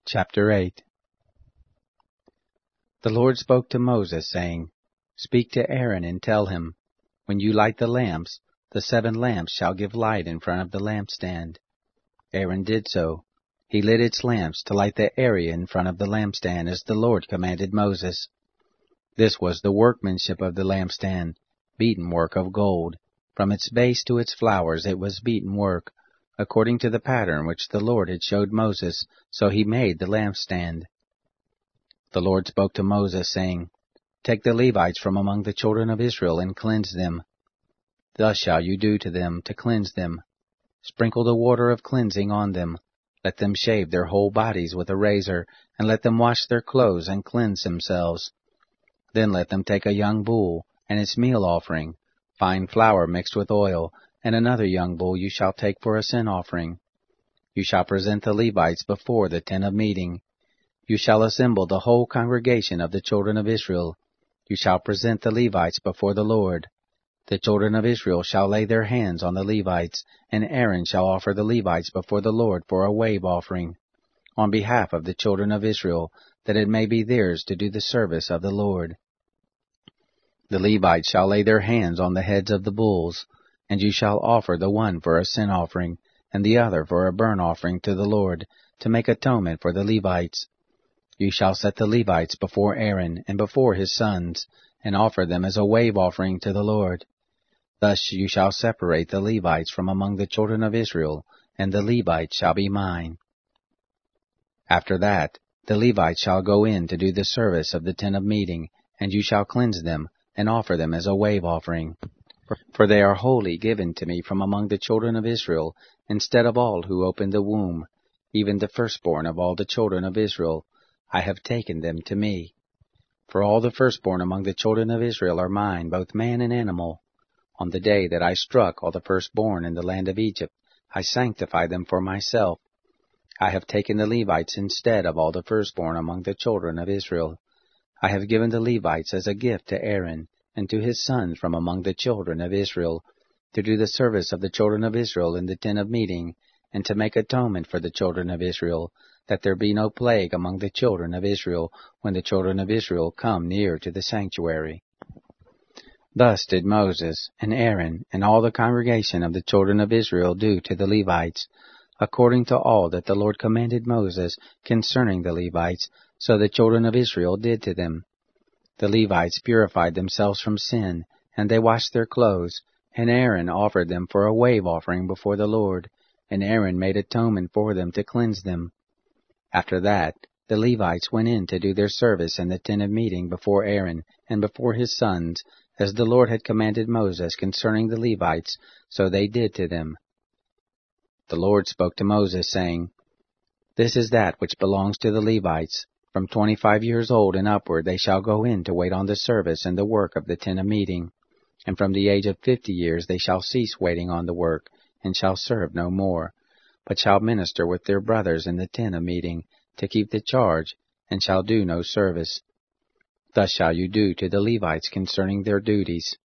Chapter 8. The Lord spoke to Moses, saying, Speak to Aaron and tell him, When you light the lamps, the 7 lamps shall give light in front of the lampstand. Aaron did so. He lit its lamps to light the area in front of the lampstand, as the Lord commanded Moses. This was the workmanship of the lampstand, beaten work of gold. From its base to its flowers it was beaten work, according to the pattern which the Lord had showed Moses, so he made the lampstand. The Lord spoke to Moses, saying, Take the Levites from among the children of Israel and cleanse them. Thus shall you do to them to cleanse them. Sprinkle the water of cleansing on them. Let them shave their whole bodies with a razor, and let them wash their clothes and cleanse themselves. Then let them take a young bull, and its meal offering, fine flour mixed with oil, and another young bull you shall take for a sin offering. You shall present the Levites before the tent of meeting. You shall assemble the whole congregation of the children of Israel. You shall present the Levites before the Lord. The children of Israel shall lay their hands on the Levites, and Aaron shall offer the Levites before the Lord for a wave offering, on behalf of the children of Israel, that it may be theirs to do the service of the Lord. The Levites shall lay their hands on the heads of the bulls, and you shall offer the one for a sin offering, and the other for a burnt offering to the Lord, to make atonement for the Levites. You shall set the Levites before Aaron and before his sons, and offer them as a wave offering to the Lord. Thus you shall separate the Levites from among the children of Israel, and the Levites shall be mine. After that, the Levites shall go in to do the service of the tent of meeting, and you shall cleanse them, and offer them as a wave offering. For they are wholly given to me from among the children of Israel, instead of all who opened the womb, even the firstborn of all the children of Israel. I have taken them to me. For all the firstborn among the children of Israel are mine, both man and animal. On the day that I struck all the firstborn in the land of Egypt, I sanctified them for myself. I have taken the Levites instead of all the firstborn among the children of Israel. I have given the Levites as a gift to Aaron, and to his sons from among the children of Israel, to do the service of the children of Israel in the tent of meeting, and to make atonement for the children of Israel, that there be no plague among the children of Israel, when the children of Israel come near to the sanctuary. Thus did Moses, and Aaron, and all the congregation of the children of Israel do to the Levites, according to all that the Lord commanded Moses concerning the Levites, so the children of Israel did to them. The Levites purified themselves from sin, and they washed their clothes, and Aaron offered them for a wave offering before the Lord, and Aaron made atonement for them to cleanse them. After that, the Levites went in to do their service in the tent of meeting before Aaron and before his sons, as the Lord had commanded Moses concerning the Levites, so they did to them. The Lord spoke to Moses, saying, This is that which belongs to the Levites. From 25 years old and upward they shall go in to wait on the service and the work of the tent of meeting. And from the age of 50 years they shall cease waiting on the work, and shall serve no more, but shall minister with their brothers in the tent of meeting, to keep the charge, and shall do no service. Thus shall you do to the Levites concerning their duties.